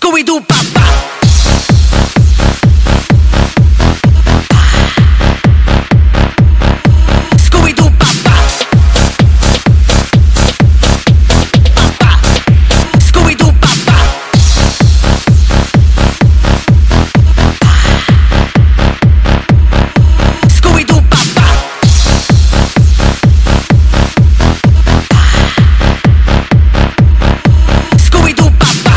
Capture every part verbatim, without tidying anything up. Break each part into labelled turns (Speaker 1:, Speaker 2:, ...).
Speaker 1: Scooby-Doo papá. Scooby-Doo papá. Papá. Scooby-Doo papá. Scooby-Doo papá. Scooby-Doo papá.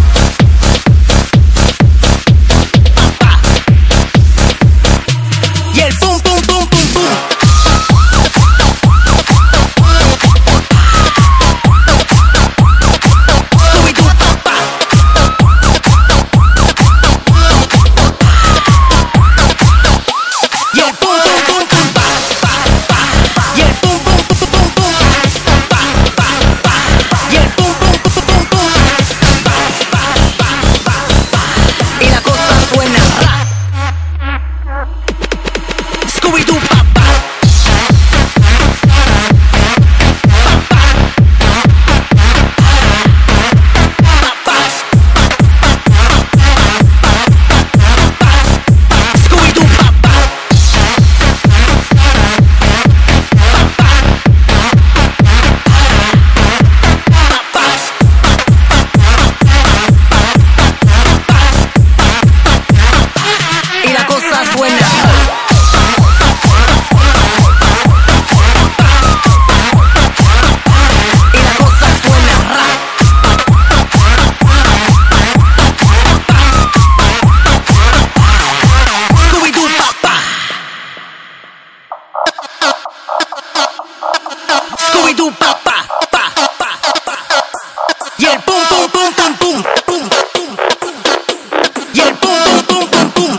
Speaker 1: Scooby-Doo papá, pa, pa, pa. Y el pum pum pum pum pum pum pum. Y el pum pum pum pum pum.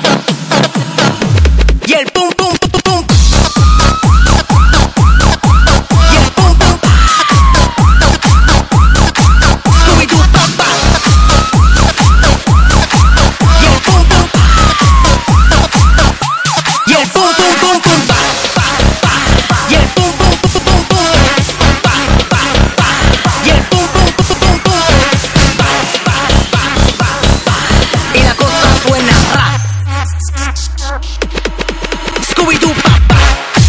Speaker 1: Y el pum pum pum pum. Y el pum pum. Scooby-Doo papá. Y el pum pum. Y el pum pum pum pum pa, pa, pa. Y el pum pum pum pum pum. Scooby-Doo papá.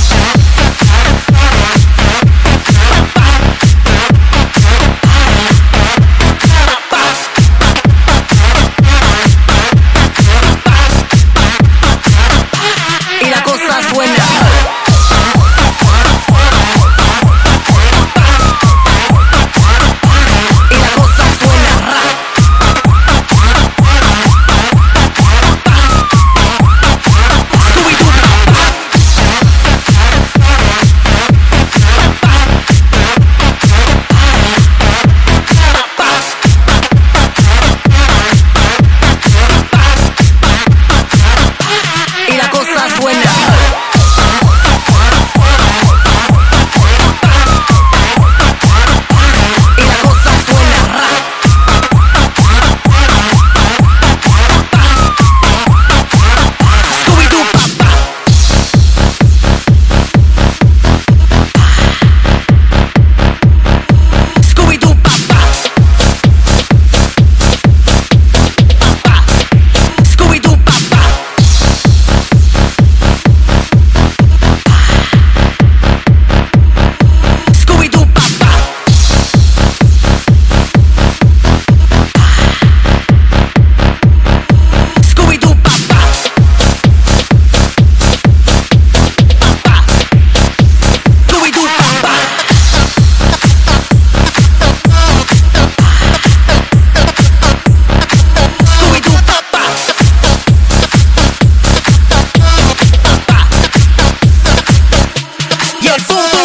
Speaker 1: Papá. Y la cosa suena. Y la cosa suena. Y la cosa suena. Y la cosa suena. Scooby-Doo papá. Scooby-Doo papá. Papá. Scooby-Doo papá. Scooby-Doo papá. Scooby-Doo papá. Papá. Scooby-Doo papá. Scooby-Doo papá. Papá. Y el pum